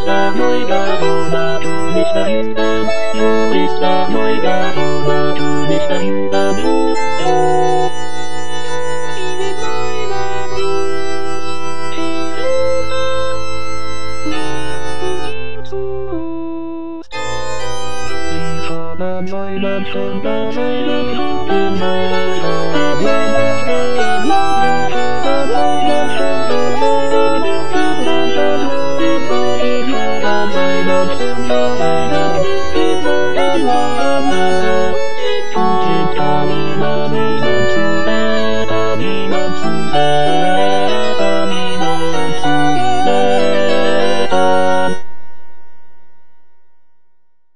der Neugaroner, du nicht dahinter, du bist der Neugaroner, du nicht dahinter, du. Neuland von der Neuland von der Neuland, Neuland von der Neuland.